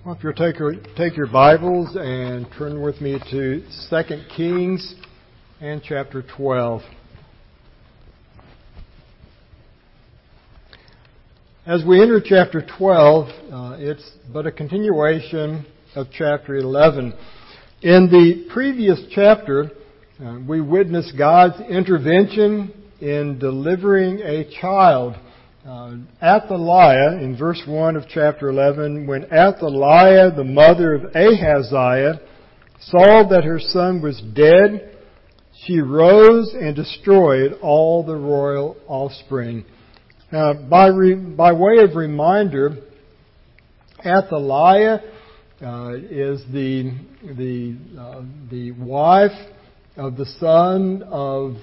Well, if you'll take your Bibles and turn with me to 2 Kings and chapter 12. As we enter chapter 12, it's but a continuation of chapter 11. In the previous chapter, we witnessed God's intervention in delivering a child. Athaliah, in verse 1 of chapter 11, when Athaliah, the mother of Ahaziah, saw that her son was dead, she rose and destroyed all the royal offspring. Now, by way of reminder, Athaliah is the wife of the son of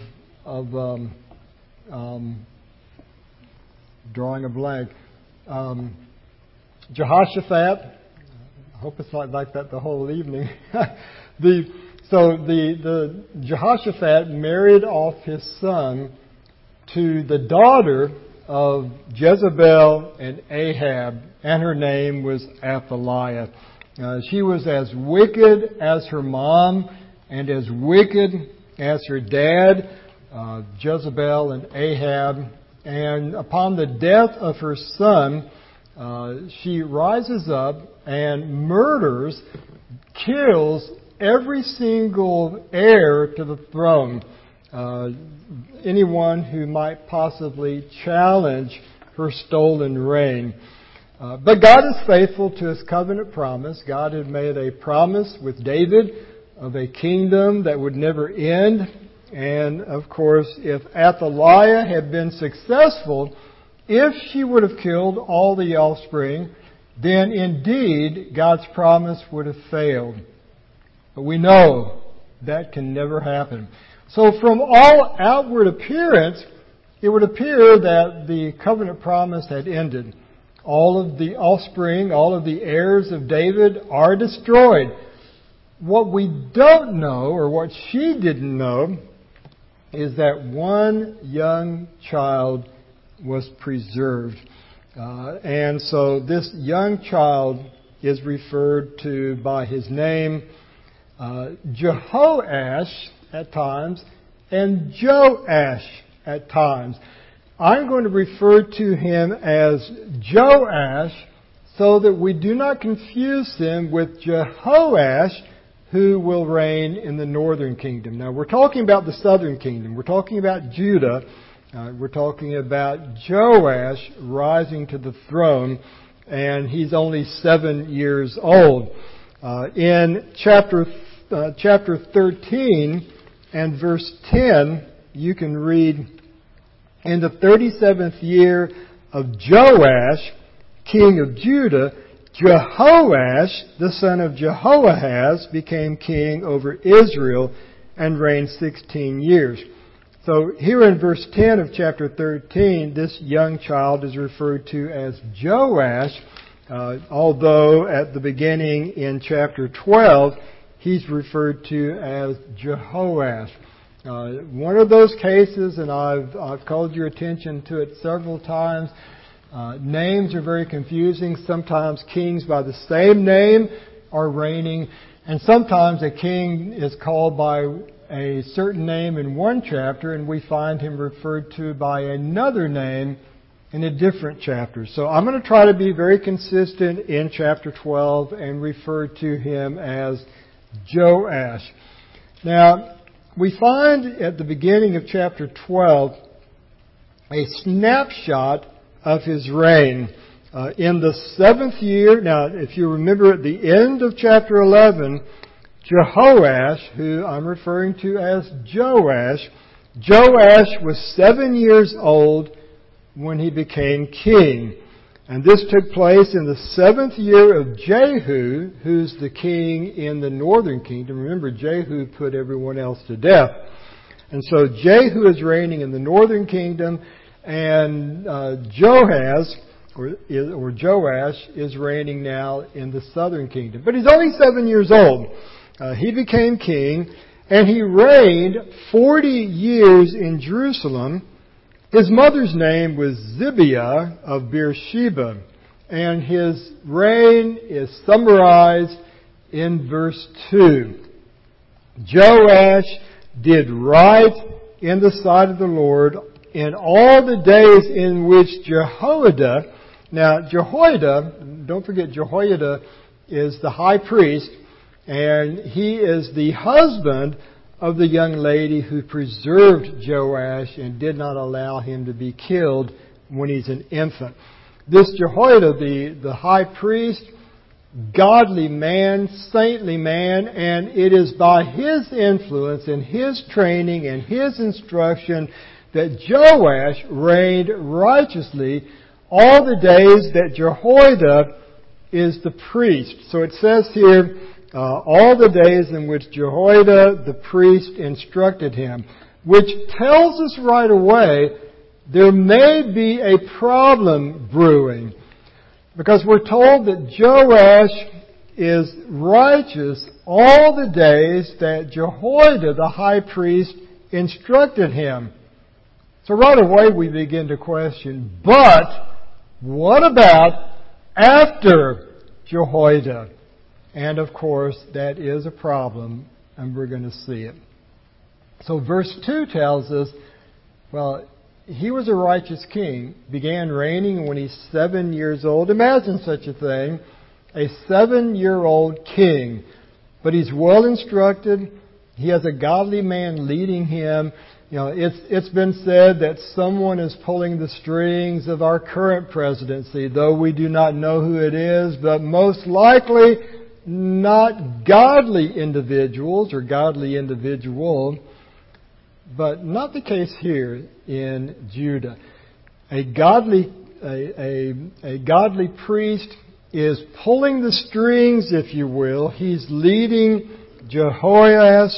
drawing a blank. Jehoshaphat. I hope it's not like that the whole evening. the Jehoshaphat married off his son to the daughter of Jezebel and Ahab, and her name was Athaliah. She was as wicked as her mom and as wicked as her dad, Jezebel and Ahab. And upon the death of her son, she rises up and murders, kills every single heir to the throne. Anyone who might possibly challenge her stolen reign. But God is faithful to His covenant promise. God had made a promise with David of a kingdom that would never end. And, of course, if Athaliah had been successful, if she would have killed all the offspring, then indeed God's promise would have failed. But we know that can never happen. So from all outward appearance, it would appear that the covenant promise had ended. All of the offspring, all of the heirs of David are destroyed. What we don't know, or what she didn't know, is that one young child was preserved. And so this young child is referred to by his name, Jehoash at times, and Joash at times. I'm going to refer to him as Joash so that we do not confuse him with Jehoash, who will reign in the northern kingdom. Now, we're talking about the southern kingdom. We're talking about Judah. We're talking about Joash rising to the throne, and he's only 7 years old. In chapter 13 and verse 10, you can read, "In the 37th year of Joash, king of Judah, Jehoash, the son of Jehoahaz, became king over Israel and reigned 16 years. So here in verse 10 of chapter 13, this young child is referred to as Joash, although at the beginning in chapter 12, he's referred to as Jehoash. One of those cases, and I've called your attention to it several times. Names are very confusing. Sometimes kings by the same name are reigning, and sometimes a king is called by a certain name in one chapter, and we find him referred to by another name in a different chapter. So I'm going to try to be very consistent in chapter 12 and refer to him as Joash. Now, we find at the beginning of chapter 12 a snapshot of his reign. In the 7th year, now if you remember at the end of chapter 11, Jehoash, who I'm referring to as Joash was 7 years old when he became king. And this took place in the 7th year of Jehu, who's the king in the northern kingdom. Remember, Jehu put everyone else to death. And so Jehu is reigning in the northern kingdom, and Joash is reigning now in the southern kingdom. But he's only 7 years old. He became king, and he reigned 40 years in Jerusalem. His mother's name was Zibiah of Beersheba. And his reign is summarized in verse 2. Joash did right in the sight of the Lord in all the days in which Jehoiada, now Jehoiada, don't forget Jehoiada is the high priest, and he is the husband of the young lady who preserved Joash and did not allow him to be killed when he's an infant. This Jehoiada, the high priest, godly man, saintly man, and it is by his influence and his training and his instruction that Joash reigned righteously all the days that Jehoiada is the priest. So it says here, all the days in which Jehoiada the priest instructed him, which tells us right away there may be a problem brewing. Because we're told that Joash is righteous all the days that Jehoiada the high priest instructed him. So right away we begin to question, but what about after Jehoiada? And of course that is a problem, and we're going to see it. So verse 2 tells us, well, he was a righteous king, began reigning when he's 7 years old. Imagine such a thing, a 7-year-old king. But he's well instructed. He has a godly man leading him. You know, it's been said that someone is pulling the strings of our current presidency, though we do not know who it is, but most likely not godly individuals or godly individual. But not the case here in Judah. A godly priest is pulling the strings, if you will. He's leading Joash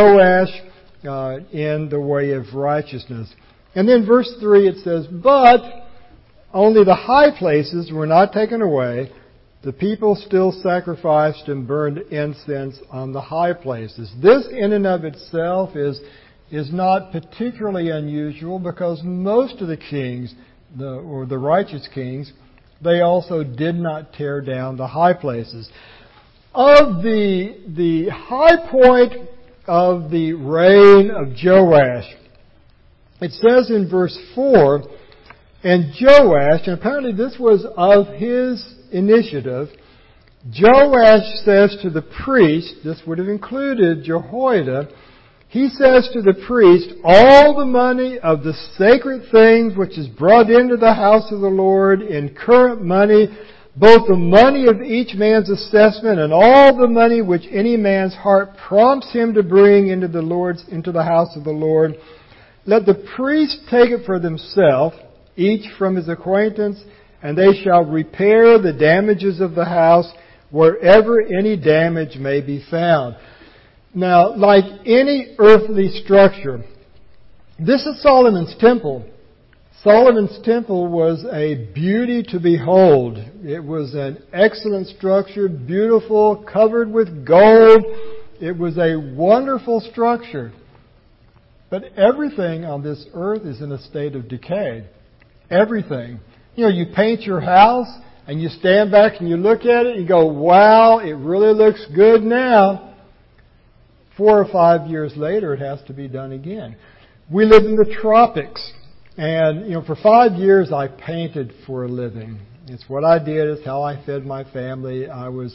in the way of righteousness. And then verse 3 it says, but only the high places were not taken away. The people still sacrificed and burned incense on the high places. This in and of itself is not particularly unusual, because most of the kings, the righteous kings, they also did not tear down the high places. Of the high point of the reign of Joash, it says in verse 4, and Joash, and apparently this was of his initiative, Joash says to the priest, this would have included Jehoiada, he says to the priest, all the money of the sacred things which is brought into the house of the Lord in current money, both the money of each man's assessment and all the money which any man's heart prompts him to bring into the house of the Lord, let the priest take it for themselves, each from his acquaintance, and they shall repair the damages of the house wherever any damage may be found. Now, like any earthly structure, this is Solomon's temple. Solomon's temple was a beauty to behold. It was an excellent structure, beautiful, covered with gold. It was a wonderful structure. But everything on this earth is in a state of decay. Everything. You know, you paint your house and you stand back and you look at it and you go, wow, it really looks good now. 4 or 5 years later, it has to be done again. We live in the tropics. And, for 5 years I painted for a living. It's what I did. It's how I fed my family. I was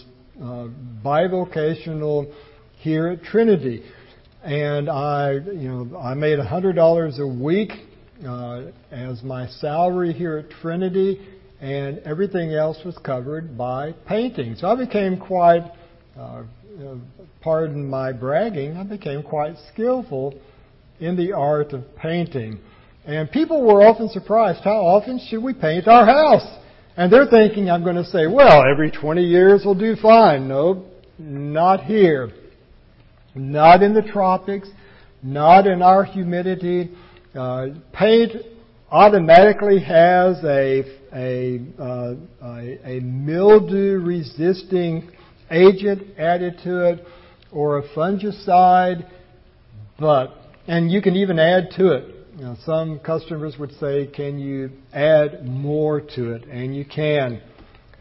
bivocational here at Trinity. And I made $100 a week as my salary here at Trinity. And everything else was covered by painting. So I became quite... pardon my bragging, I became quite skillful in the art of painting. And people were often surprised, how often should we paint our house? And they're thinking I'm going to say, well, every 20 years will do fine. No, not here. Not in the tropics. Not in our humidity. Paint automatically has a mildew-resisting agent added to it, or a fungicide, and you can even add to it. Some customers would say, can you add more to it? And you can.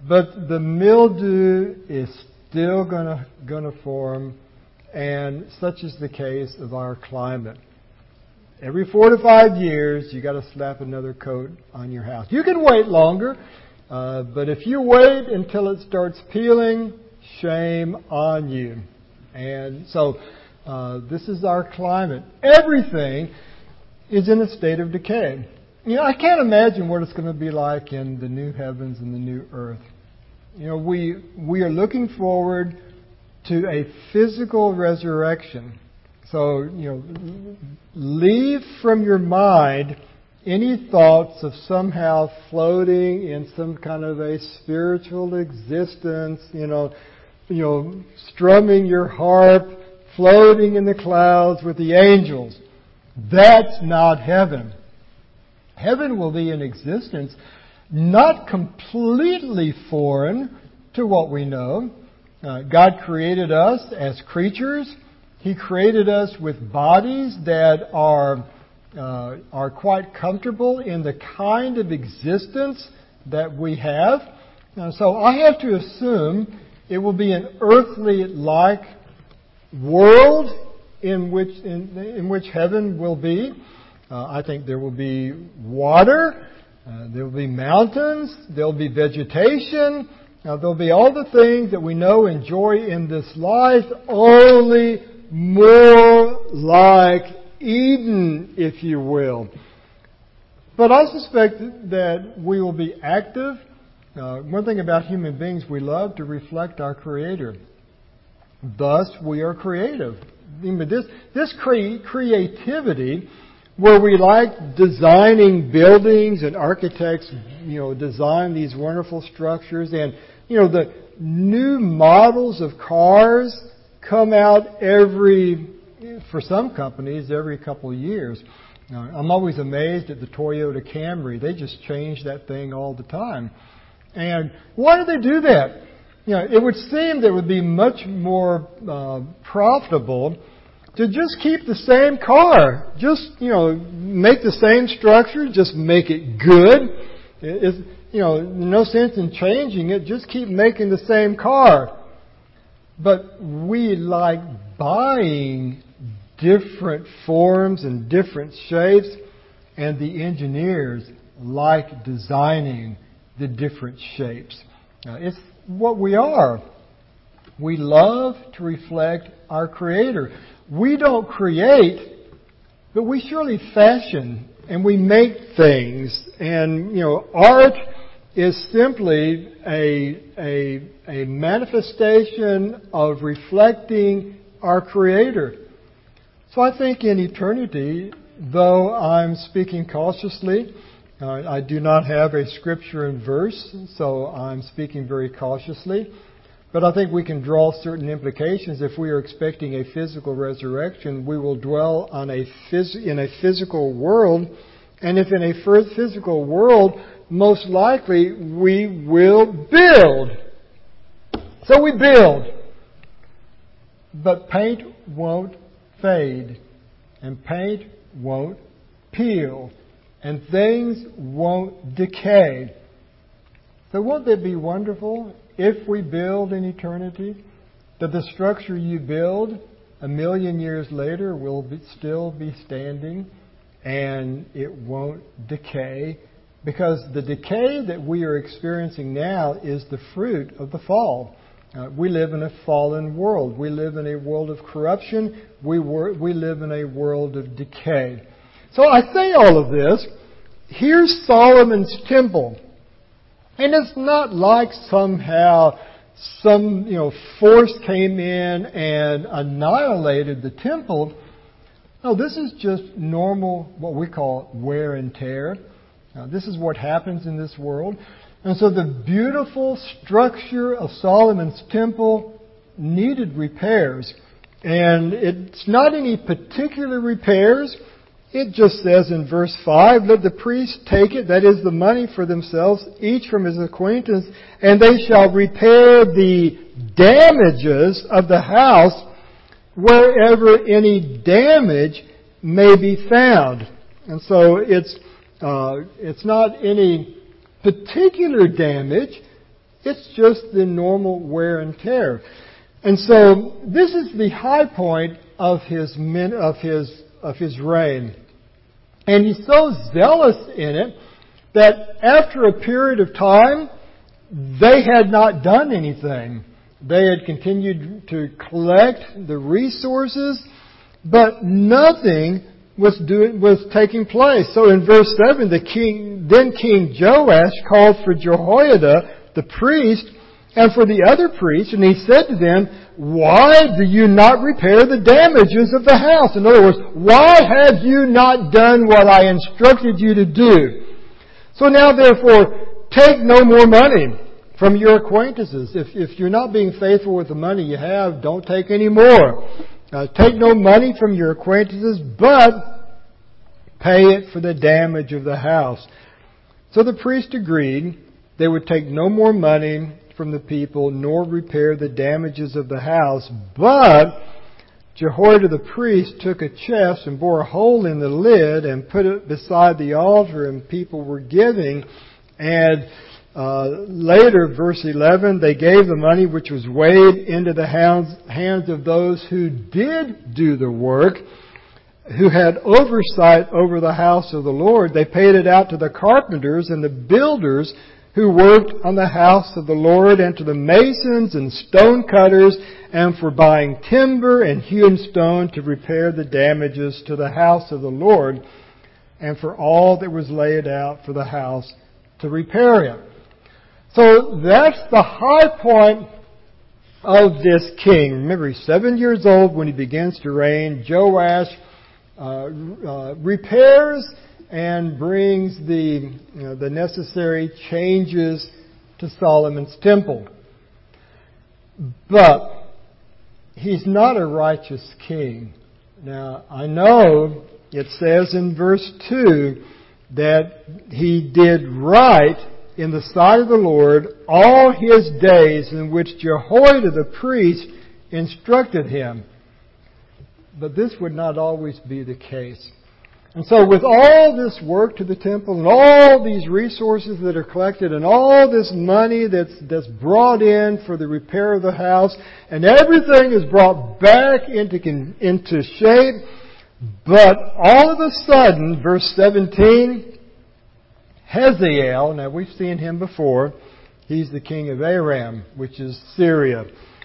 But the mildew is still gonna form, and such is the case of our climate. Every 4 to 5 years, you got to slap another coat on your house. You can wait longer, but if you wait until it starts peeling, shame on you. And so, this is our climate. Everything is in a state of decay. You know, I can't imagine what it's going to be like in the new heavens and the new earth. You know, we are looking forward to a physical resurrection. So, you know, leave from your mind any thoughts of somehow floating in some kind of a spiritual existence, you know, strumming your harp, floating in the clouds with the angels. That's not heaven. Heaven will be an existence not completely foreign to what we know. God created us as creatures. He created us with bodies that are quite comfortable in the kind of existence that we have. So I have to assume it will be an earthly-like world in which heaven will be. I think there will be water, there will be mountains, there will be vegetation, there will be all the things that we know and enjoy in this life, only more like Eden, if you will. But I suspect that we will be active. One thing about human beings, we love to reflect our Creator. Thus, we are creative. This creativity, where we like designing buildings and architects, you know, design these wonderful structures, and, you know, the new models of cars come out for some companies, every couple of years. I'm always amazed at the Toyota Camry. They just change that thing all the time. And why do they do that? You know, it would seem that it would be much more profitable to just keep the same car. Just, you know, make the same structure, just make it good. It's, you know, no sense in changing it, just keep making the same car. But we like buying different forms and different shapes, and the engineers like designing the different shapes. It's what we are. We love to reflect our Creator. We don't create, but we surely fashion and we make things. And, you know, art is simply a manifestation of reflecting our Creator. So I think in eternity, though I'm speaking cautiously, I do not have a scripture and verse, so I'm speaking very cautiously. But I think we can draw certain implications. If we are expecting a physical resurrection, we will dwell in a physical world. And if in a physical world, most likely we will build. So we build. But paint won't fade. And paint won't peel. And things won't decay. So won't that be wonderful if we build in eternity? That the structure you build 1,000,000 years later will still be standing and it won't decay, because the decay that we are experiencing now is the fruit of the fall. We live in a fallen world. We live in a world of corruption. We live in a world of decay. So I say all of this. Here's Solomon's temple. And it's not like somehow some, you know, force came in and annihilated the temple. No, this is just normal, what we call wear and tear. This is what happens in this world. And so the beautiful structure of Solomon's temple needed repairs. And it's not any particular repairs. It just says in verse 5, let the priests take it, that is the money for themselves, each from his acquaintance, and they shall repair the damages of the house wherever any damage may be found. And so it's not any particular damage. It's just the normal wear and tear. And so this is the high point of his reign. And he's so zealous in it that after a period of time, they had not done anything. They had continued to collect the resources, but nothing was taking place. So in verse 7, King Joash called for Jehoiada, the priest, and for the other priests, and he said to them, "Why do you not repair the damages of the house?" In other words, why have you not done what I instructed you to do? So now therefore, take no more money from your acquaintances. If you're not being faithful with the money you have, don't take any more. Take no money from your acquaintances, but pay it for the damage of the house. So the priest agreed they would take no more money from the people, nor repair the damages of the house. But Jehoiada the priest took a chest and bore a hole in the lid and put it beside the altar, and people were giving. And later, verse 11, they gave the money which was weighed into the hands of those who did do the work, who had oversight over the house of the Lord. They paid it out to the carpenters and the builders who worked on the house of the Lord, and to the masons and stone cutters, and for buying timber and hewn stone to repair the damages to the house of the Lord, and for all that was laid out for the house to repair it. So that's the high point of this king. Remember, he's 7 years old when he begins to reign. Joash repairs and brings the necessary changes to Solomon's temple. But he's not a righteous king. Now, I know it says in verse 2 that he did right in the sight of the Lord all his days in which Jehoiada the priest instructed him. But this would not always be the case. And so with all this work to the temple and all these resources that are collected and all this money that's brought in for the repair of the house, and everything is brought back into shape, but all of a sudden, verse 17, Hazael, now we've seen him before, he's the king of Aram, which is Syria.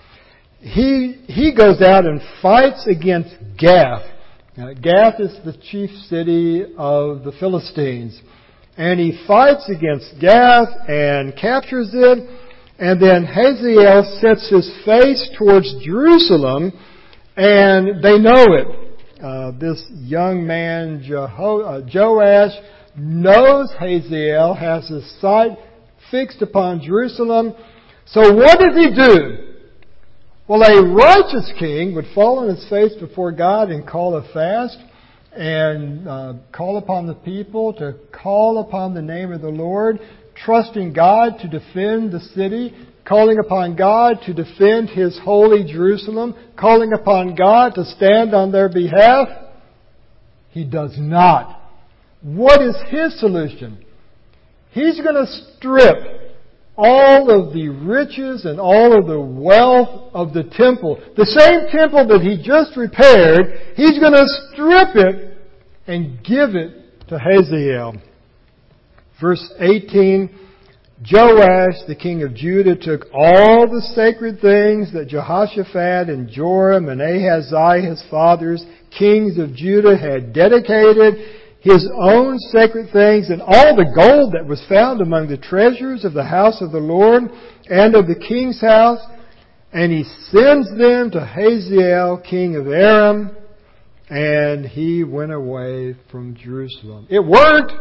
He goes out and fights against Gath. Now, Gath is the chief city of the Philistines. And he fights against Gath and captures it. And then Hazael sets his face towards Jerusalem, and they know it. This young man, Joash, knows Hazael, has his sight fixed upon Jerusalem. So what does he do? Well, a righteous king would fall on his face before God and call a fast and call upon the people to call upon the name of the Lord, trusting God to defend the city, calling upon God to defend His holy Jerusalem, calling upon God to stand on their behalf. He does not. What is his solution? He's going to strip all of the riches and all of the wealth of the temple. The same temple that he just repaired, he's going to strip it and give it to Hazael. Verse 18, Joash, the king of Judah, took all the sacred things that Jehoshaphat and Joram and Ahaziah, his fathers, kings of Judah, had dedicated, his own sacred things, and all the gold that was found among the treasures of the house of the Lord and of the king's house, and he sends them to Hazael, king of Aram, and he went away from Jerusalem. It worked.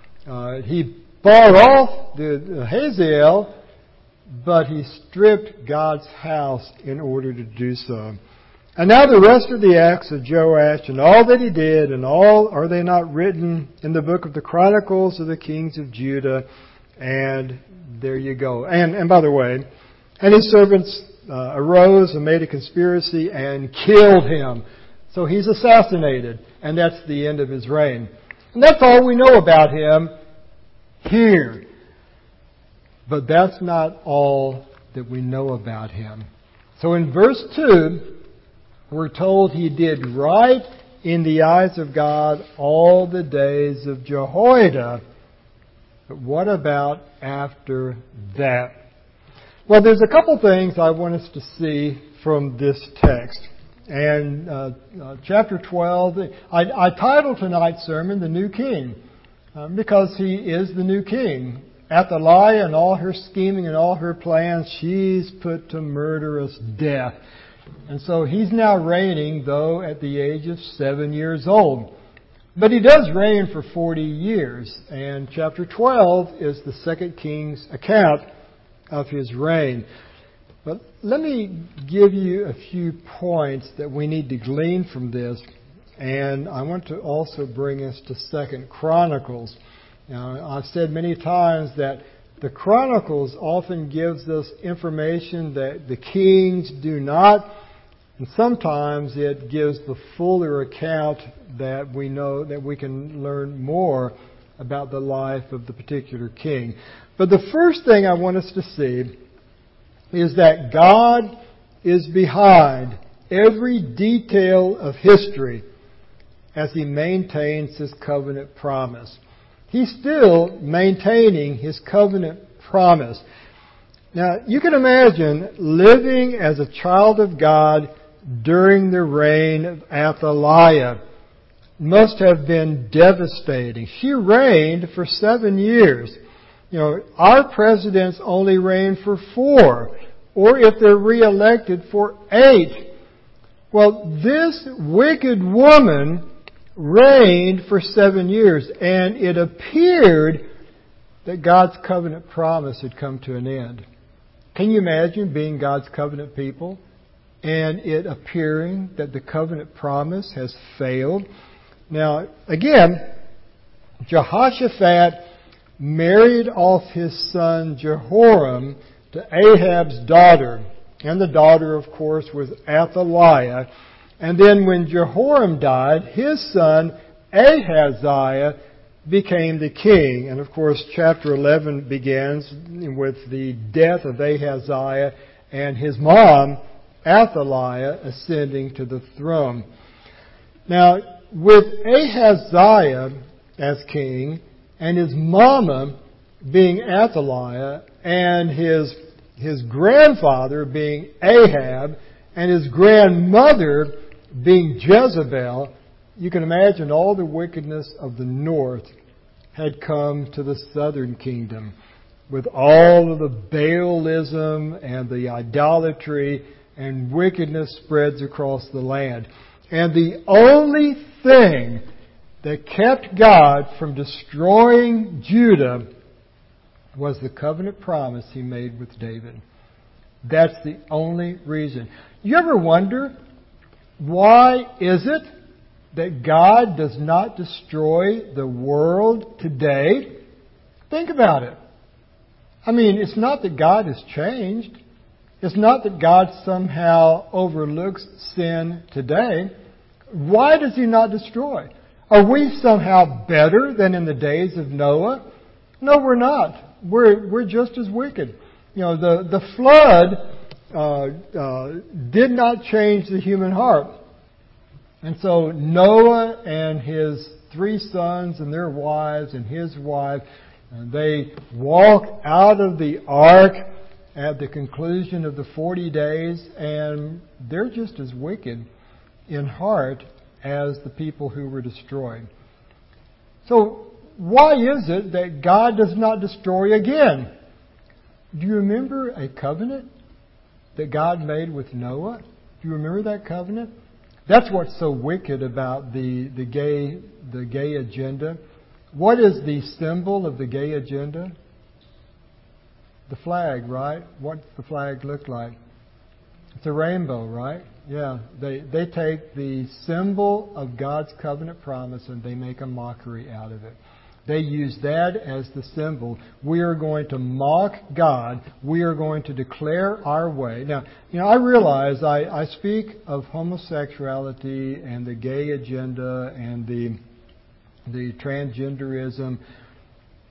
He bought off the Hazael, but he stripped God's house in order to do so. And now the rest of the acts of Joash and all that he did, and all, are they not written in the book of the Chronicles of the kings of Judah? And there you go. And by the way, and his servants arose and made a conspiracy and killed him. So he's assassinated, and that's the end of his reign. And that's all we know about him here. But that's not all that we know about him. So in verse 2, we're told he did right in the eyes of God all the days of Jehoiada. But what about after that? Well, there's a couple things I want us to see from this text. And chapter 12, I titled tonight's sermon, The New King, because he is the new king. Athaliah and all her scheming and all her plans, she's put to murderous death. And so he's now reigning, though, at the age of 7 years old. But he does reign for 40 years. And chapter 12 is the 2 King's account of his reign. But let me give you a few points that we need to glean from this. And I want to also bring us to 2 Chronicles. Now, I've said many times that the Chronicles often gives us information that the Kings do not, and sometimes it gives the fuller account that we know that we can learn more about the life of the particular king. But the first thing I want us to see is that God is behind every detail of history as He maintains His covenant promise. He's still maintaining His covenant promise. Now, you can imagine living as a child of God during the reign of Athaliah. Must have been devastating. She reigned for 7 years. You know, our presidents only reign for 4, or if they're reelected, for 8. Well, this wicked woman reigned for 7 years, and it appeared that God's covenant promise had come to an end. Can you imagine being God's covenant people and it appearing that the covenant promise has failed? Now, again, Jehoshaphat married off his son Jehoram to Ahab's daughter. And the daughter, of course, was Athaliah. And then when Jehoram died, his son Ahaziah became the king. And of course, chapter 11 begins with the death of Ahaziah and his mom, Athaliah, ascending to the throne. Now, with Ahaziah as king, and his mama being Athaliah, and his grandfather being Ahab, and his grandmother being Jezebel, you can imagine all the wickedness of the north had come to the southern kingdom, with all of the Baalism and the idolatry and wickedness spreads across the land. And the only thing that kept God from destroying Judah was the covenant promise He made with David. That's the only reason. You ever wonder, why is it that God does not destroy the world today? Think about it. I mean, it's not that God has changed. It's not that God somehow overlooks sin today. Why does He not destroy? Are we somehow better than in the days of Noah? No, we're not. We're just as wicked. You know, the flood did not change the human heart. And so Noah and his 3 sons and their wives and his wife, they walk out of the ark at the conclusion of the 40 days, and they're just as wicked in heart as the people who were destroyed. So why is it that God does not destroy again? Do you remember a covenant that God made with Noah? Do you remember that covenant? That's what's so wicked about the gay agenda. What is the symbol of the gay agenda? The flag, right? What's the flag look like? It's a rainbow, right? Yeah. They take the symbol of God's covenant promise and they make a mockery out of it. They use that as the symbol. We are going to mock God. We are going to declare our way. Now, I realize I speak of homosexuality and the gay agenda and the transgenderism.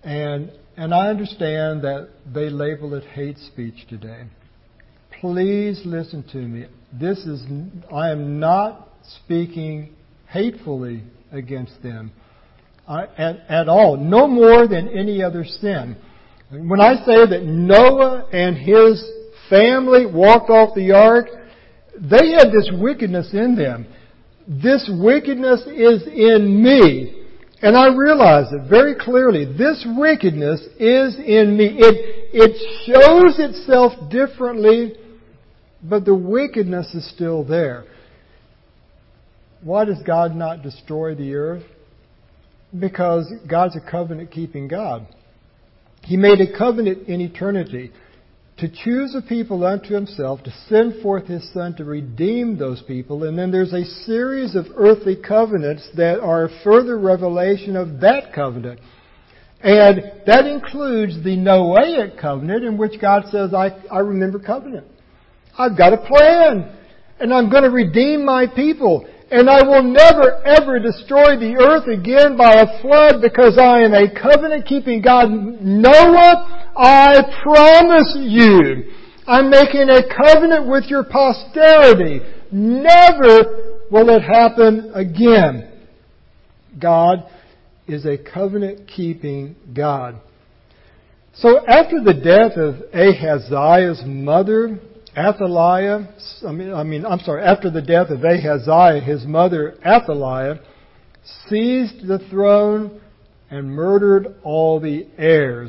And I understand that they label it hate speech today. Please listen to me. I am not speaking hatefully against them at all, no more than any other sin. When I say that Noah and his family walked off the ark, they had this wickedness in them. This wickedness is in me. And I realize it very clearly. This wickedness is in me. It shows itself differently, but the wickedness is still there. Why does God not destroy the earth? Because God's a covenant-keeping God. He made a covenant in eternity to choose a people unto Himself, to send forth His Son to redeem those people. And then there's a series of earthly covenants that are a further revelation of that covenant. And that includes the Noahic covenant in which God says, I remember covenant. I've got a plan. And I'm going to redeem my people. And I will never, ever destroy the earth again by a flood because I am a covenant-keeping God. Noah, I promise you, I'm making a covenant with your posterity. Never will it happen again. God is a covenant-keeping God. So after the death of Ahaziah's mother, Athaliah, after the death of Ahaziah, his mother Athaliah seized the throne and murdered all the heirs.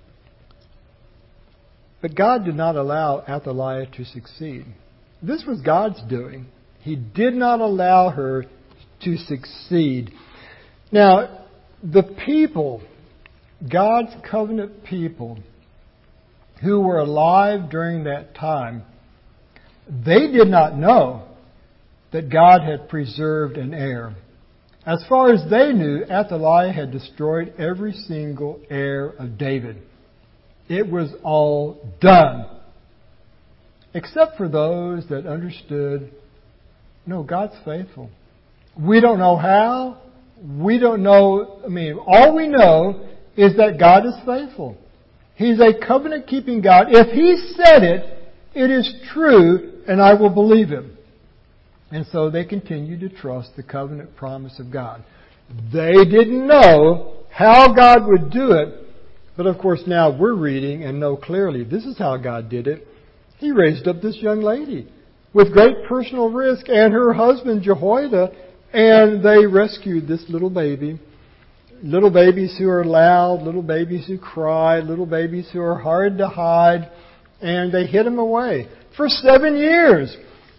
But God did not allow Athaliah to succeed. This was God's doing. He did not allow her to succeed. Now, the people, God's covenant people, who were alive during that time, they did not know that God had preserved an heir. As far as they knew, Athaliah had destroyed every single heir of David. It was all done. Except for those that understood, no, God's faithful. We don't know how. We don't know. All we know is that God is faithful. He's a covenant-keeping God. If He said it, it is true, and I will believe Him. And so they continued to trust the covenant promise of God. They didn't know how God would do it. But of course now we're reading and know clearly this is how God did it. He raised up this young lady with great personal risk and her husband Jehoiada, and they rescued this little baby. Little babies who are loud, little babies who cry, little babies who are hard to hide, and they hid them away for 7 years.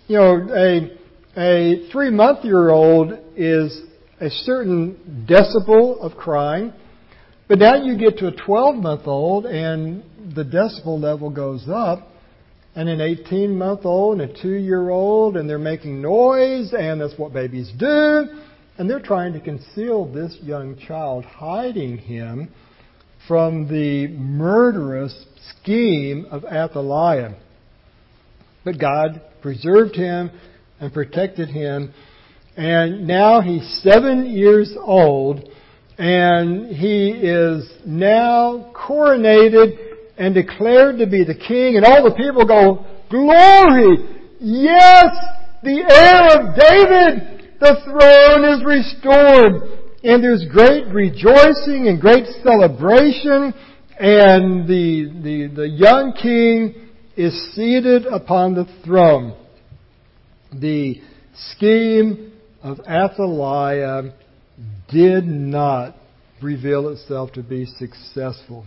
A 3-month-old is a certain decibel of crying. But now you get to a 12-month-old and the decibel level goes up. And an 18-month-old and a 2-year-old, and they're making noise, and that's what babies do. And they're trying to conceal this young child, hiding him from the murderous scheme of Athaliah. But God preserved him and protected him. And now he's 7 years old, and he is now coronated and declared to be the king. And all the people go, "Glory! Yes, the heir of David! The throne is restored." And there's great rejoicing and great celebration. And the young king is seated upon the throne. The scheme of Athaliah did not reveal itself to be successful.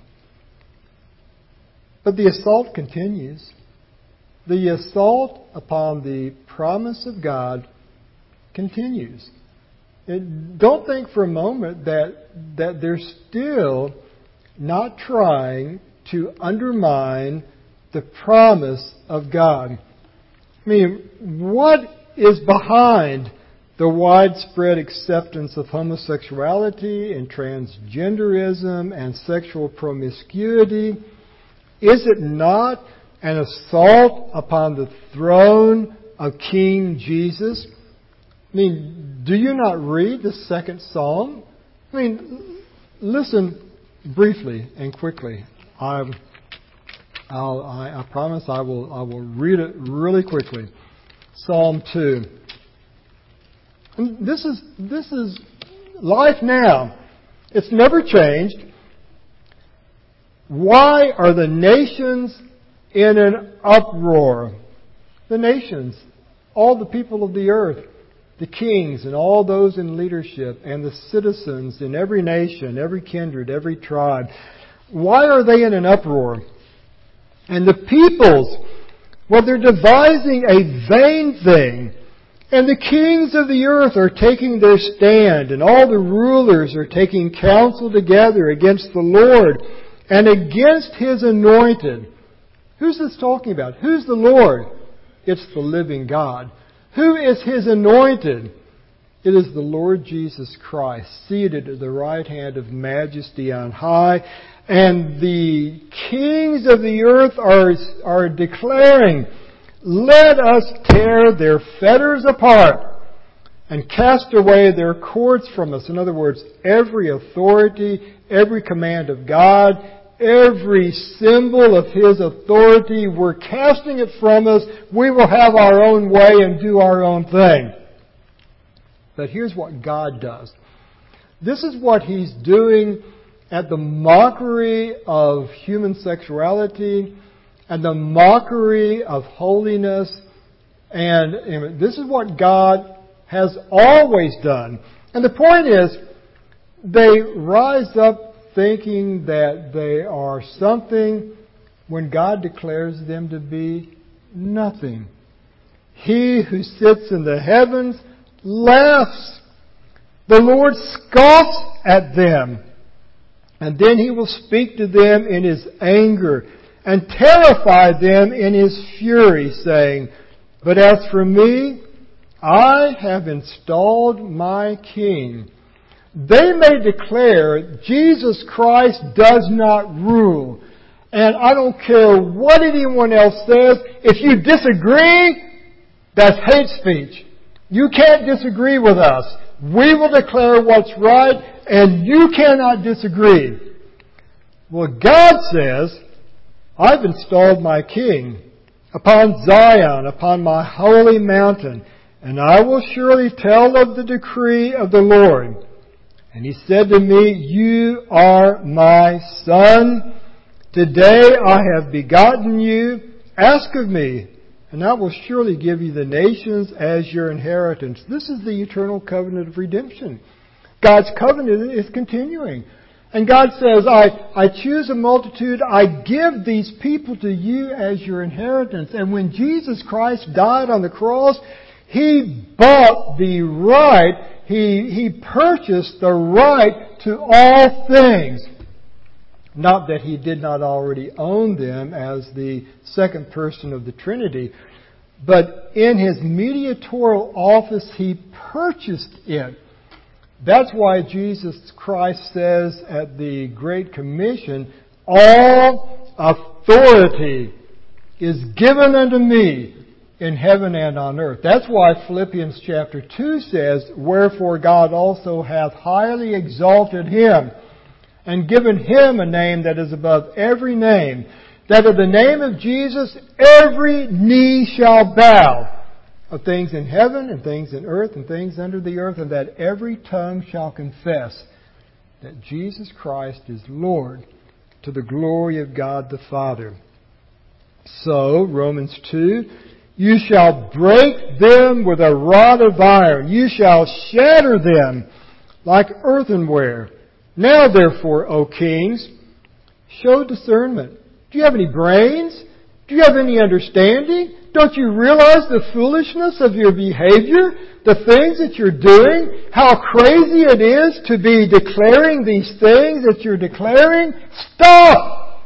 But the assault continues. The assault upon the promise of God continues. And don't think for a moment that they're still not trying to undermine the promise of God. What is behind the widespread acceptance of homosexuality and transgenderism and sexual promiscuity? Is it not an assault upon the throne of King Jesus? Do you not read the second Psalm? Listen briefly and quickly. I promise I will read it really quickly. Psalm 2. And this is life now. It's never changed. Why are the nations in an uproar? The nations, all the people of the earth, the kings and all those in leadership, and the citizens in every nation, every kindred, every tribe. Why are they in an uproar? And the peoples, well, they're devising a vain thing. And the kings of the earth are taking their stand, and all the rulers are taking counsel together against the Lord and against His anointed. Who's this talking about? Who's the Lord? It's the living God. Who is His anointed? It is the Lord Jesus Christ, seated at the right hand of majesty on high. And the kings of the earth are declaring, "Let us tear their fetters apart and cast away their cords from us." In other words, every authority, every command of God, every symbol of His authority, we're casting it from us. We will have our own way and do our own thing. But here's what God does. This is what He's doing at the mockery of human sexuality and the mockery of holiness. And this is what God has always done. And the point is, they rise up thinking that they are something when God declares them to be nothing. He who sits in the heavens laughs. The Lord scoffs at them. And then He will speak to them in His anger and terrify them in His fury, saying, "But as for me, I have installed my King." They may declare Jesus Christ does not rule. And I don't care what anyone else says. If you disagree, that's hate speech. You can't disagree with us. We will declare what's right, and you cannot disagree. Well, God says, "I've installed my King upon Zion, upon my holy mountain, and I will surely tell of the decree of the Lord. And He said to me, You are my Son. Today I have begotten you. Ask of me, and I will surely give you the nations as your inheritance." This is the eternal covenant of redemption. God's covenant is continuing. And God says, I choose a multitude. I give these people to you as your inheritance. And when Jesus Christ died on the cross, He bought the right. He purchased the right to all things. Not that He did not already own them as the second person of the Trinity, but in His mediatorial office He purchased it. That's why Jesus Christ says at the Great Commission, "All authority is given unto me in heaven and on earth." That's why Philippians chapter 2 says, "Wherefore God also hath highly exalted Him, and given Him a name that is above every name, that at the name of Jesus every knee shall bow, of things in heaven and things in earth and things under the earth, and that every tongue shall confess that Jesus Christ is Lord, to the glory of God the Father." So, Romans 2, "You shall break them with a rod of iron. You shall shatter them like earthenware. Now therefore, O kings, show discernment." Do you have any brains? Do you have any understanding? Don't you realize the foolishness of your behavior? The things that you're doing? How crazy it is to be declaring these things that you're declaring? Stop!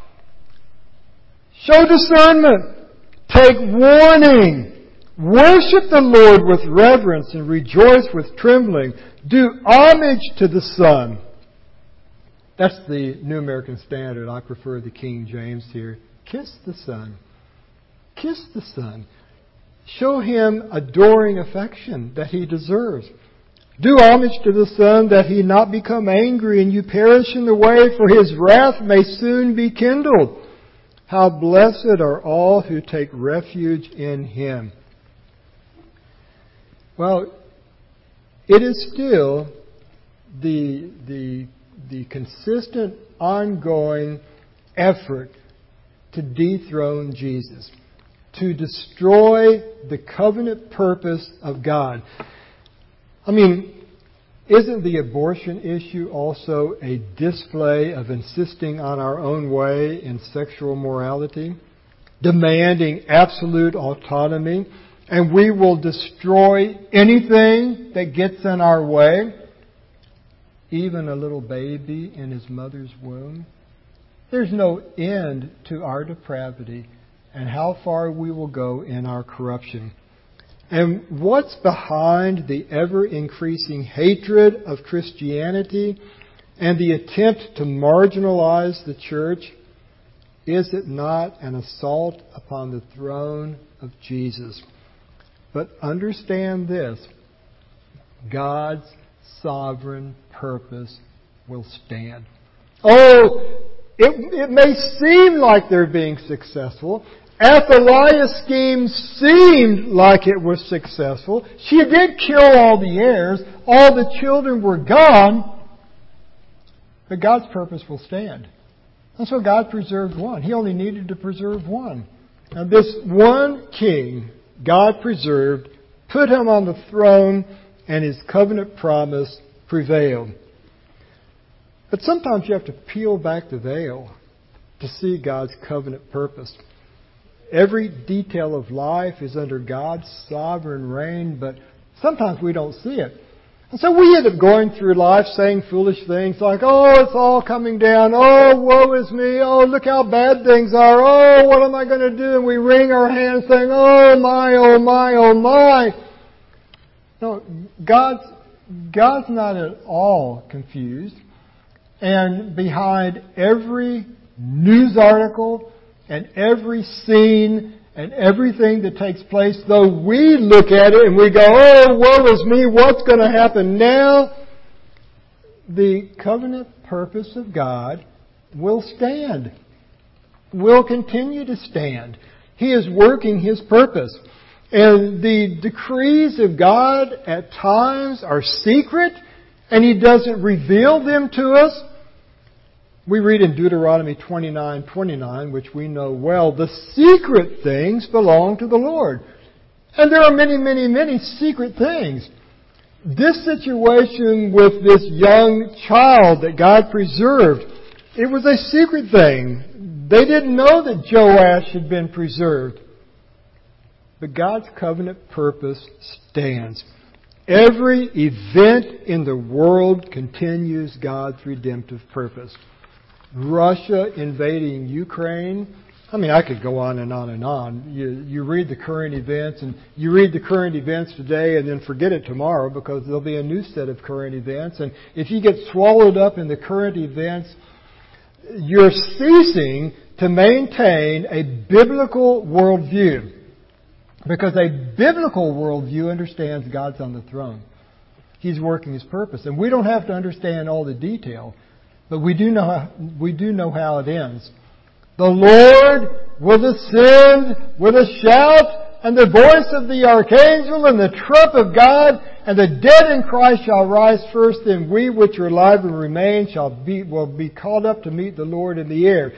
Show discernment. Take warning. Worship the Lord with reverence and rejoice with trembling. Do homage to the Son. That's the New American Standard. I prefer the King James here. Kiss the Son. Kiss the Son. Show Him adoring affection that He deserves. Do homage to the Son, that He not become angry and you perish in the way, for His wrath may soon be kindled. How blessed are all who take refuge in Him. Well, it is still the consistent, ongoing effort to dethrone Jesus, to destroy the covenant purpose of God. I mean, isn't the abortion issue also a display of insisting on our own way in sexual morality, demanding absolute autonomy, and we will destroy anything that gets in our way, even a little baby in his mother's womb? There's no end to our depravity and how far we will go in our corruption. And what's behind the ever-increasing hatred of Christianity and the attempt to marginalize the church? Is it not an assault upon the throne of Jesus? But understand this: God's sovereign purpose will stand. Oh, it may seem like they're being successful. Athaliah's scheme seemed like it was successful. She did kill all the heirs. All the children were gone. But God's purpose will stand. And so God preserved one. He only needed to preserve one. Now this one king God preserved, put him on the throne, and His covenant promise prevailed. But sometimes you have to peel back the veil to see God's covenant purpose. Every detail of life is under God's sovereign reign, but sometimes we don't see it. And so we end up going through life saying foolish things like, oh, it's all coming down. Oh, woe is me. Oh, look how bad things are. Oh, what am I going to do? And we wring our hands saying, oh my, oh my, oh my. No, God's not at all confused. And behind every news article and every scene and everything that takes place, though we look at it and we go, oh, woe is me, what's going to happen now? The covenant purpose of God will stand, will continue to stand. He is working His purpose. And the decrees of God at times are secret, and He doesn't reveal them to us. We read in Deuteronomy 29:29, which we know well, the secret things belong to the Lord. And there are many, many, many secret things. This situation with this young child that God preserved, it was a secret thing. They didn't know that Joash had been preserved. But God's covenant purpose stands. Every event in the world continues God's redemptive purpose. Russia invading Ukraine. I mean, I could go on and on and on. You read the current events, and you read the current events today and then forget it tomorrow because there'll be a new set of current events. And if you get swallowed up in the current events, you're ceasing to maintain a biblical worldview. Because a biblical worldview understands God's on the throne. He's working His purpose. And we don't have to understand all the detail. But we do know how it ends. The Lord will ascend with a shout, and the voice of the archangel, and the trump of God, and the dead in Christ shall rise first, and we which are alive and remain will be called up to meet the Lord in the air.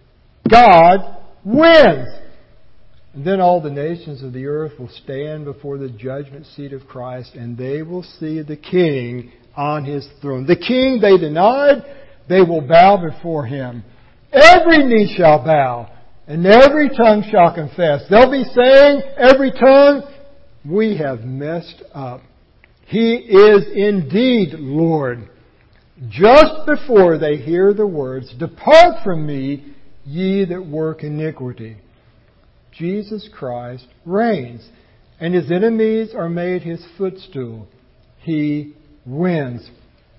God wins! And then all the nations of the earth will stand before the judgment seat of Christ, and they will see the King on His throne. The King they denied, they will bow before Him. Every knee shall bow, and every tongue shall confess. They'll be saying, every tongue, we have messed up. He is indeed Lord. Just before they hear the words, depart from me, ye that work iniquity. Jesus Christ reigns, and His enemies are made His footstool. He wins.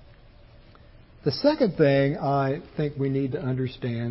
The second thing I think we need to understand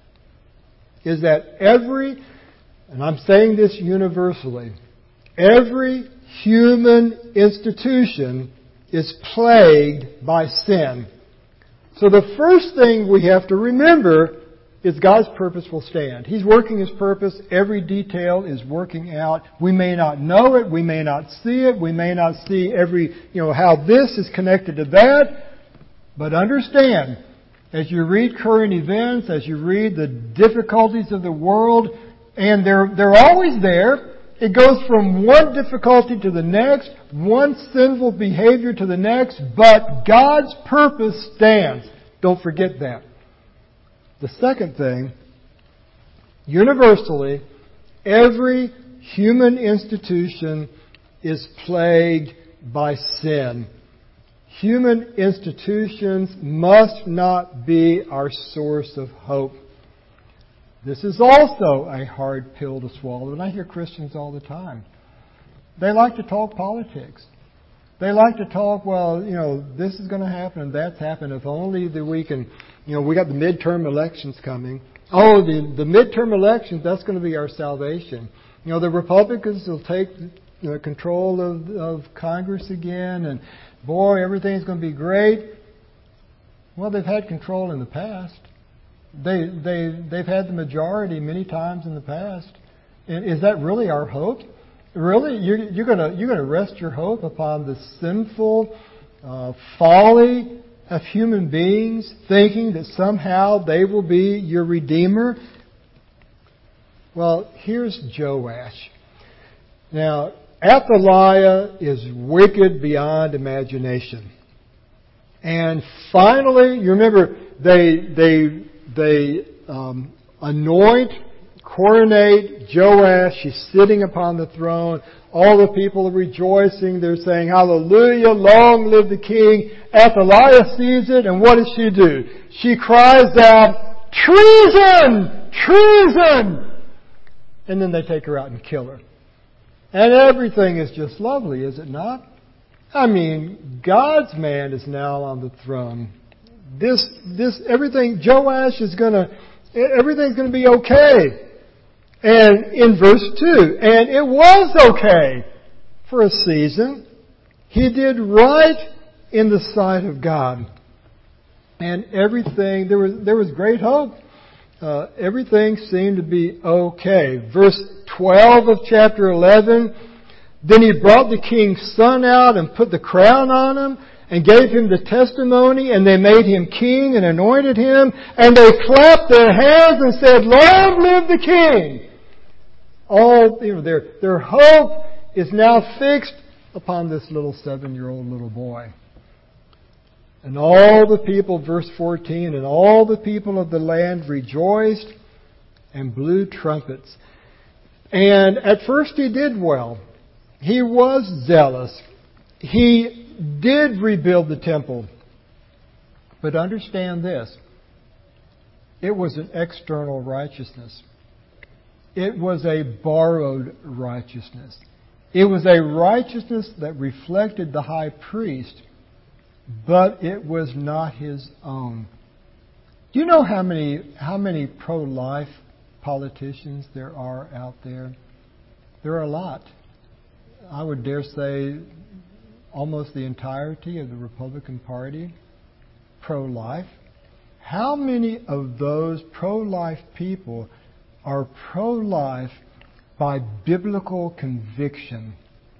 is that every, and I'm saying this universally, every human institution is plagued by sin. So the first thing we have to remember is God's purpose will stand. He's working His purpose. Every detail is working out. We may not know it. We may not see it. We may not see how this is connected to that. But understand, as you read current events, as you read the difficulties of the world, and they're always there. It goes from one difficulty to the next, one sinful behavior to the next, but God's purpose stands. Don't forget that. The second thing, universally, every human institution is plagued by sin. Human institutions must not be our source of hope. This is also a hard pill to swallow, and I hear Christians all the time. They like to talk politics. They like to talk, this is going to happen and that's happened. If only that we can, we got the midterm elections coming. Oh, the midterm elections, that's going to be our salvation. The Republicans will take control of Congress again, and boy, everything's going to be great. Well, they've had control in the past. They've had the majority many times in the past. And is that really our hope? Really, you're gonna rest your hope upon the sinful folly of human beings, thinking that somehow they will be your Redeemer? Well, here's Joash. Now, Athaliah is wicked beyond imagination. And finally, you remember they anoint, coronate Joash. He's sitting upon the throne. All the people are rejoicing. They're saying, "Hallelujah, long live the king." Athaliah sees it, and what does she do? She cries out, "Treason! Treason!" And then they take her out and kill her. And everything is just lovely, is it not? I mean, God's man is now on the throne. Everything, everything's gonna be okay. And in verse 2, and it was okay for a season. He did right in the sight of God. And everything, there was great hope. Everything seemed to be okay. Verse 12 of chapter 11, then he brought the king's son out and put the crown on him and gave him the testimony, and they made him king and anointed him, and they clapped their hands and said, "Long live the king!" Their hope is now fixed upon this little 7-year-old little boy. And all the people, verse 14, and all the people of the land rejoiced and blew trumpets. And at first he did well. He was zealous. He did rebuild the temple. But understand this. It was an external righteousness. It was a borrowed righteousness. It was a righteousness that reflected the high priest, but it was not his own. Do you know how many pro-life politicians there are out there? There are a lot. I would dare say almost the entirety of the Republican Party, pro-life. How many of those pro-life people are pro-life by biblical conviction?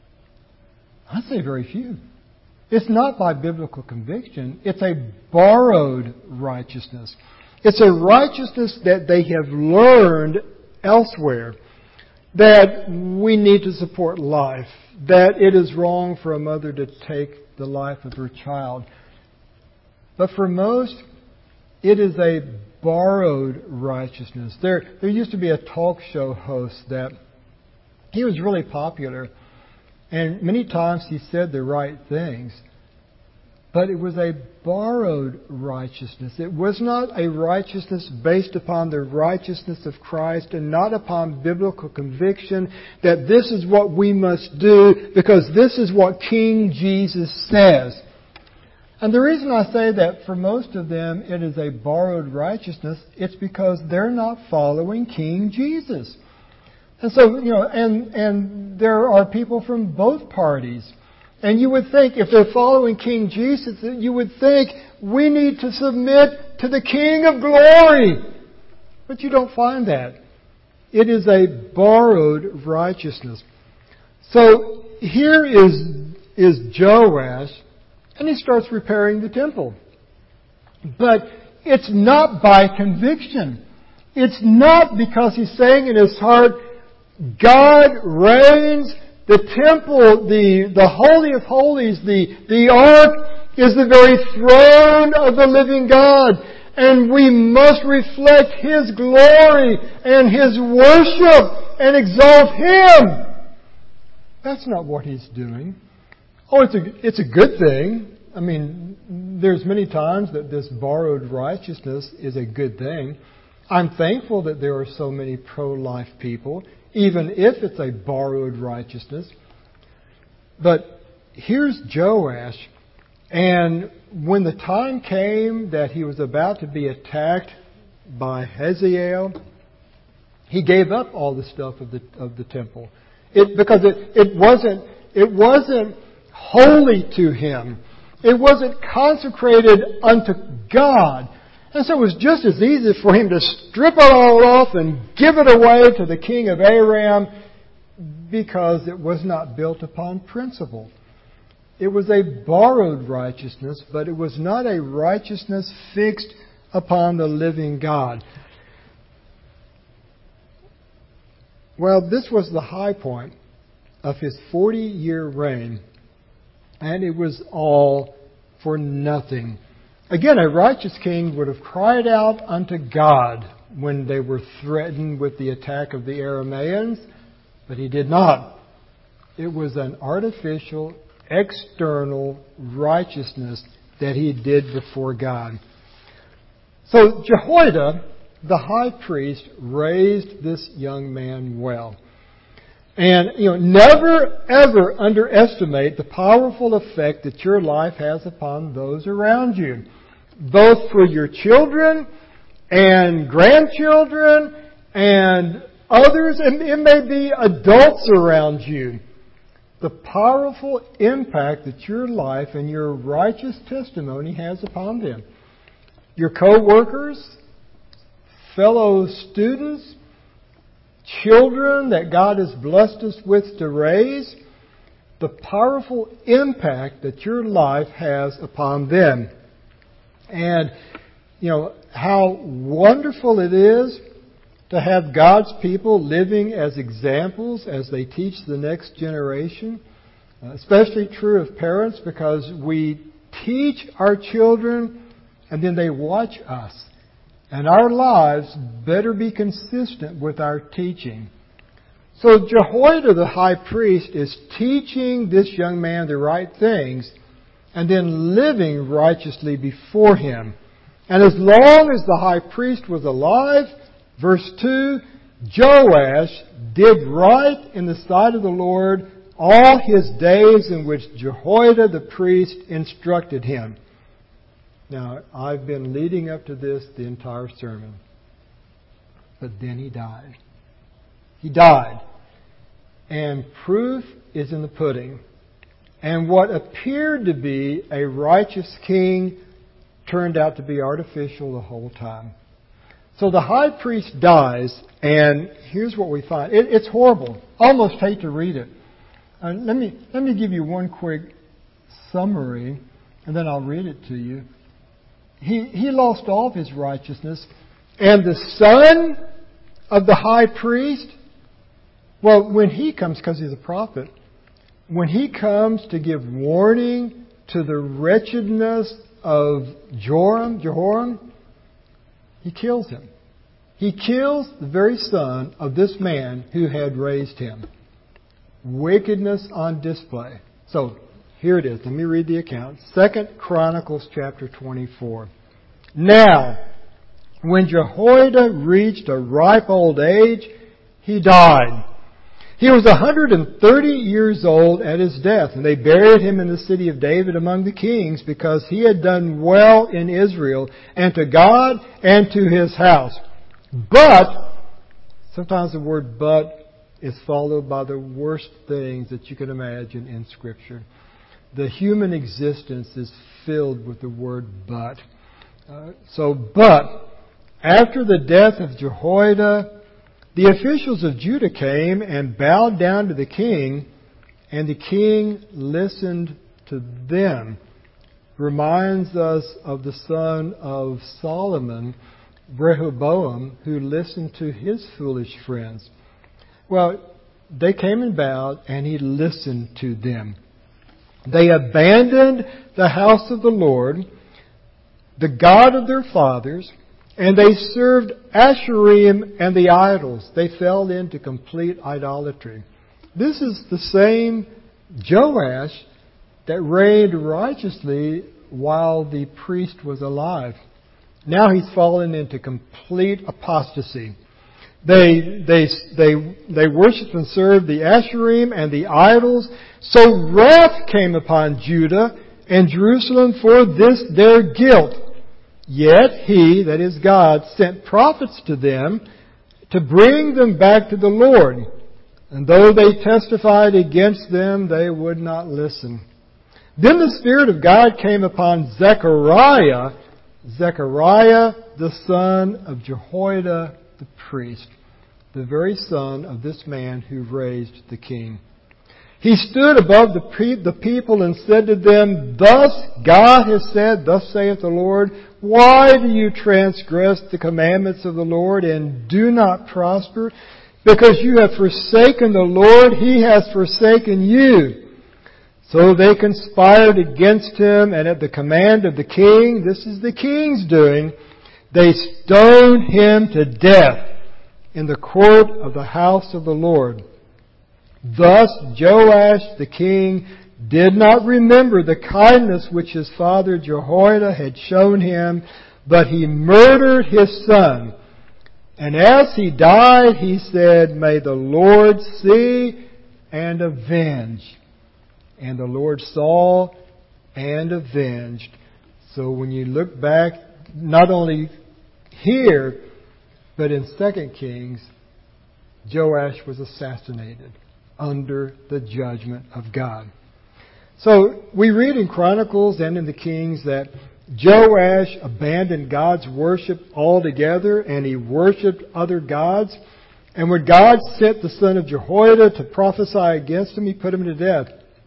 I'd say very few. It's not by biblical conviction. It's a borrowed righteousness. It's a righteousness that they have learned elsewhere. That we need to support life. That it is wrong for a mother to take the life of her child. But for most, it is a borrowed righteousness. There used to be a talk show host that he was really popular, and many times he said the right things, but it was a borrowed righteousness. It was not a righteousness based upon the righteousness of Christ and not upon biblical conviction that this is what we must do because this is what King Jesus says. And the reason I say that for most of them it is a borrowed righteousness, it's because they're not following King Jesus. And so, and there are people from both parties. And you would think, if they're following King Jesus, you would think, we need to submit to the King of Glory. But you don't find that. It is a borrowed righteousness. So here is Joash, and he starts repairing the temple. But it's not by conviction. It's not because he's saying in his heart, God reigns, the temple, the Holy of Holies, the Ark is the very throne of the living God. And we must reflect His glory and His worship and exalt Him. That's not what he's doing. Oh, it's a good thing. I mean, there's many times that this borrowed righteousness is a good thing. I'm thankful that there are so many pro-life people, even if it's a borrowed righteousness. But here's Joash, and when the time came that he was about to be attacked by Hazael, he gave up all the stuff of the temple. Because it wasn't holy to him. It wasn't consecrated unto God. And so it was just as easy for him to strip it all off and give it away to the king of Aram, because it was not built upon principle. It was a borrowed righteousness, but it was not a righteousness fixed upon the living God. Well, this was the high point of his 40-year reign, and it was all for nothing. Again, a righteous king would have cried out unto God when they were threatened with the attack of the Arameans, but he did not. It was an artificial, external righteousness that he did before God. So Jehoiada, the high priest, raised this young man well. And, never ever underestimate the powerful effect that your life has upon those around you. Both for your children and grandchildren and others, and it may be adults around you. The powerful impact that your life and your righteous testimony has upon them. Your co-workers, fellow students, children that God has blessed us with to raise, the powerful impact that your life has upon them. And, how wonderful it is to have God's people living as examples as they teach the next generation. Especially true of parents, because we teach our children and then they watch us. And our lives better be consistent with our teaching. So Jehoiada the high priest is teaching this young man the right things and then living righteously before him. And as long as the high priest was alive, verse 2, Joash did right in the sight of the Lord all his days in which Jehoiada the priest instructed him. Now, I've been leading up to this the entire sermon. But then he died. He died. And proof is in the pudding. And what appeared to be a righteous king turned out to be artificial the whole time. So the high priest dies, and here's what we find. It's horrible. Almost hate to read it. Let me give you one quick summary, and then I'll read it to you. He lost all of his righteousness. And the son of the high priest, well, when he comes, because he's a prophet, when he comes to give warning to the wretchedness of Jehoram, he kills him. He kills the very son of this man who had raised him. Wickedness on display. So, here it is. Let me read the account. 2 Chronicles chapter 24. Now, when Jehoiada reached a ripe old age, he died. He was 130 years old at his death, and they buried him in the city of David among the kings, because he had done well in Israel, and to God, and to his house. But, sometimes the word but is followed by the worst things that you can imagine in Scripture. the human existence is filled with the word but. But after the death of Jehoiada, the officials of Judah came and bowed down to the king, and the king listened to them. Reminds us of the son of Solomon, Rehoboam, who listened to his foolish friends. Well, they came and bowed, and he listened to them. They abandoned the house of the Lord, the God of their fathers, and they served Asherim and the idols. They fell into complete idolatry. This is the same Joash that reigned righteously while the priest was alive. Now he's fallen into complete apostasy. They worshipped and served the Asherim and the idols. So wrath came upon Judah and Jerusalem for this their guilt. Yet He, that is God, sent prophets to them to bring them back to the Lord. And though they testified against them, they would not listen. Then the Spirit of God came upon Zechariah, the son of Jehoiada the priest, the very son of this man who raised the king. He stood above the people and said to them, Thus God has said, thus saith the Lord, why do you transgress the commandments of the Lord and do not prosper? Because you have forsaken the Lord, He has forsaken you. So they conspired against him, and at the command of the king, this is the king's doing, they stoned him to death in the court of the house of the Lord. Thus Joash the king did not remember the kindness which his father Jehoiada had shown him, but he murdered his son. And as he died, he said, May the Lord see and avenge. And the Lord saw and avenged. So when you look back, not only here, but in 2 Kings, Joash was assassinated under the judgment of God. So we read in Chronicles and in the Kings that Joash abandoned God's worship altogether and he worshipped other gods. And when God sent the son of Jehoiada to prophesy against him, He put him to death.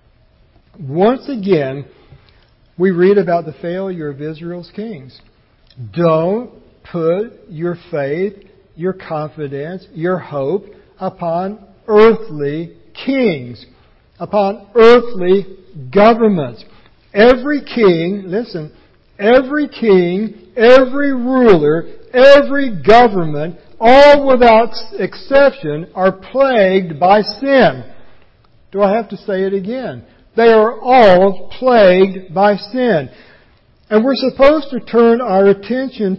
Once again, we read about the failure of Israel's kings. Don't put your faith, your confidence, your hope upon earthly kings, upon earthly governments. Every king, listen, every king, every ruler, every government, all without exception, are plagued by sin. Do I have to say it again? They are all plagued by sin. And we're supposed to turn our attention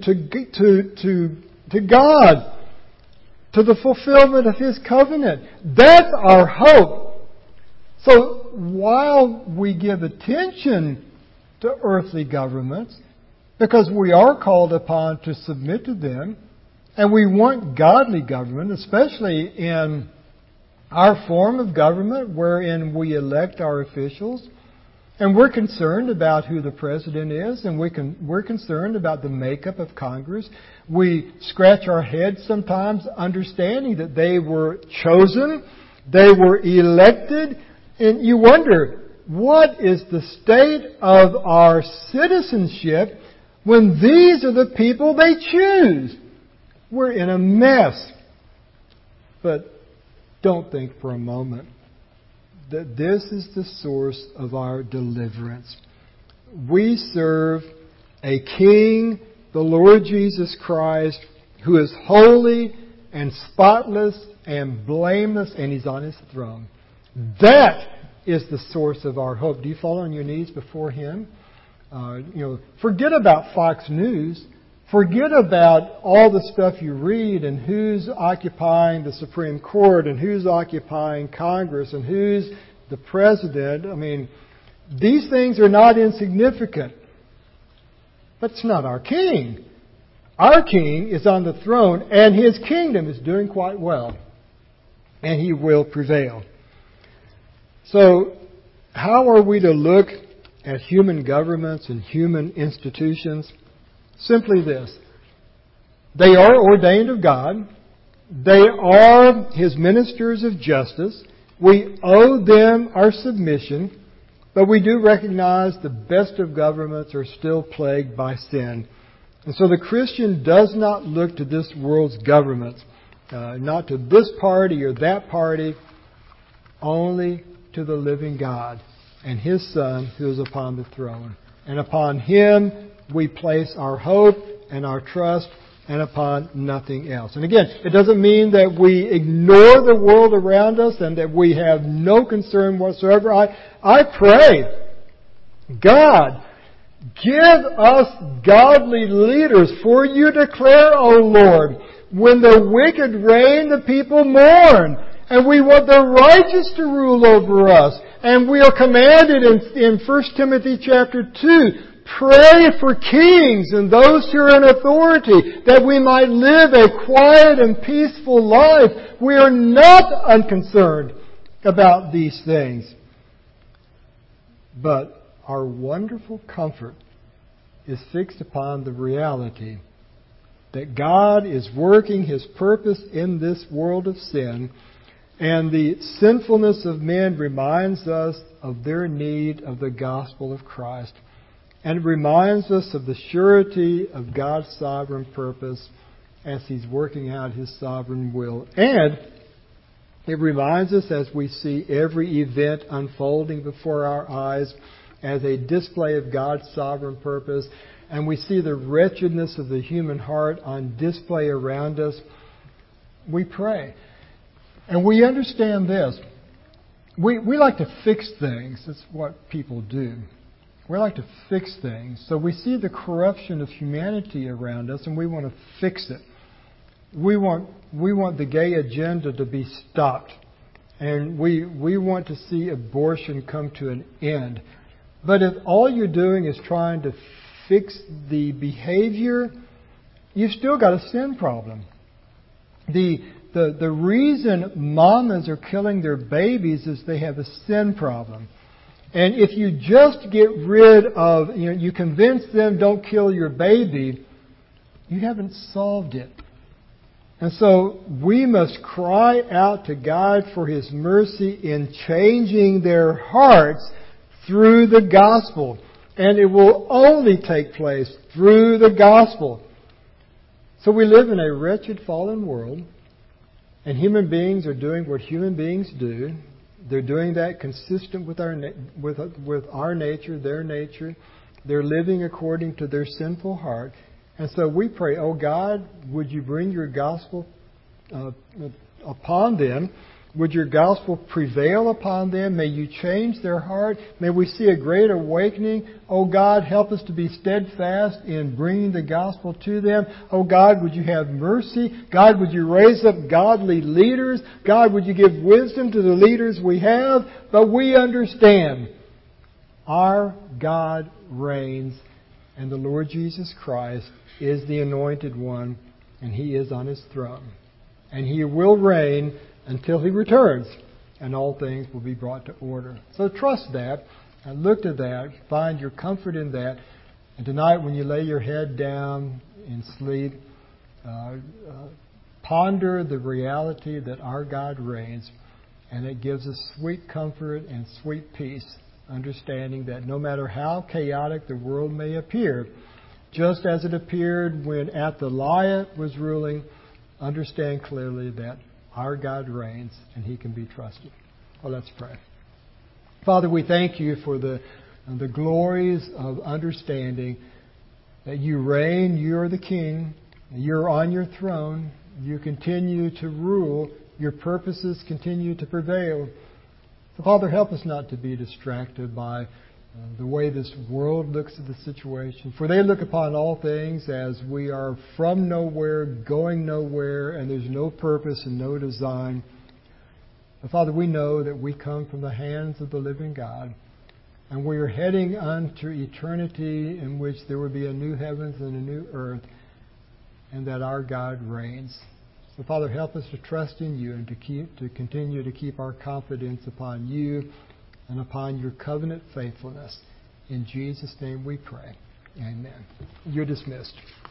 to God, to the fulfillment of His covenant. That's our hope. So while we give attention to earthly governments, because we are called upon to submit to them, and we want godly government, especially in our form of government wherein we elect our officials, and we're concerned about who the president is, and we're concerned about the makeup of Congress. We scratch our heads sometimes understanding that they were chosen, they were elected, and you wonder, what is the state of our citizenship when these are the people they choose? We're in a mess. But don't think for a moment that this is the source of our deliverance. We serve a King, the Lord Jesus Christ, who is holy and spotless and blameless, and He's on His throne. That is the source of our hope. Do you fall on your knees before Him? Forget about Fox News. Forget about all the stuff you read and who's occupying the Supreme Court and who's occupying Congress and who's the president. I mean, these things are not insignificant. But it's not our King. Our King is on the throne and His kingdom is doing quite well. And He will prevail. So, How are we to look at human governments and human institutions? Simply this. They are ordained of God. They are His ministers of justice. We owe them our submission, but we do recognize the best of governments are still plagued by sin. And so the Christian does not look to this world's governments, not to this party or that party, only to the living God and His Son who is upon the throne. And upon Him we place our hope and our trust, and upon nothing else. And again, it doesn't mean that we ignore the world around us and that we have no concern whatsoever. I pray, God, give us godly leaders, for you declare, O Lord, when the wicked reign, the people mourn. And we want the righteous to rule over us. And we are commanded in 1 Timothy chapter 2, pray for kings and those who are in authority, that we might live a quiet and peaceful life. We are not unconcerned about these things. But our wonderful comfort is fixed upon the reality that God is working His purpose in this world of sin, and the sinfulness of men reminds us of their need of the gospel of Christ. And it reminds us of the surety of God's sovereign purpose as He's working out His sovereign will. And it reminds us as we see every event unfolding before our eyes as a display of God's sovereign purpose, and we see the wretchedness of the human heart on display around us, we pray. And we understand this. We like to fix things. That's what people do. We like to fix things. So we see the corruption of humanity around us and we want to fix it. We want the gay agenda to be stopped. And we want to see abortion come to an end. But if all you're doing is trying to fix the behavior, you've still got a sin problem. The reason mamas are killing their babies is they have a sin problem. And if you just get rid of, you convince them don't kill your baby, you haven't solved it. And so we must cry out to God for His mercy in changing their hearts through the gospel. And it will only take place through the gospel. So we live in a wretched, fallen world, and human beings are doing what human beings do. They're doing that consistent with our nature, their nature. They're living according to their sinful heart. And so we pray, oh God, would you bring your gospel upon them? Would your gospel prevail upon them? May you change their heart. May we see a great awakening. Oh God, help us to be steadfast in bringing the gospel to them. Oh God, would you have mercy? God, would you raise up godly leaders? God, would you give wisdom to the leaders we have? But we understand our God reigns, and the Lord Jesus Christ is the Anointed One, and He is on His throne. And He will reign until He returns, and all things will be brought to order. So trust that, and look to that, find your comfort in that. And tonight when you lay your head down in sleep, ponder the reality that our God reigns, and it gives us sweet comfort and sweet peace, understanding that no matter how chaotic the world may appear, just as it appeared when Athaliah was ruling, understand clearly that our God reigns and He can be trusted. Well, let's pray. Father, we thank You for the glories of understanding that You reign, You're the King, You're on Your throne, You continue to rule, Your purposes continue to prevail. So, Father, help us not to be distracted by the way this world looks at the situation. For they look upon all things as we are from nowhere, going nowhere, and there's no purpose and no design. But Father, we know that we come from the hands of the living God, and we are heading unto eternity in which there will be a new heavens and a new earth, and that our God reigns. So Father, help us to trust in You and to continue to keep our confidence upon You and upon your covenant faithfulness. In Jesus' name we pray. Amen. You're dismissed.